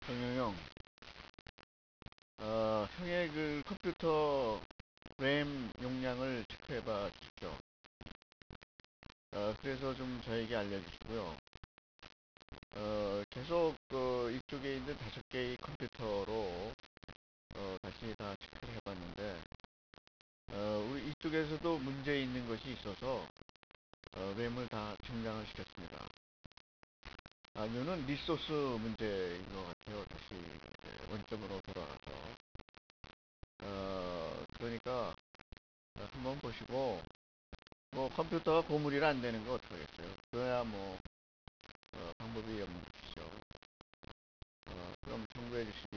정영영, 형의 그 컴퓨터 램 용량을 체크해 봐 주십시오. 그래서 좀 저에게 알려주시고요. 계속 이쪽에 있는 5개의 컴퓨터로 다시 다 체크를 해봤는데, 우리 이쪽에서도 문제 있는 것이 있어서 램을 다 중량을 시켰습니다. 이거는 리소스 문제인 것 같아요. 다시 원점으로 돌아가서. 그러니까 한번 보시고, 뭐 컴퓨터가 고물이라 안 되는 거 어떡하겠어요. 그래야 뭐 방법이 없는 것이죠. 그럼 청구해 주시기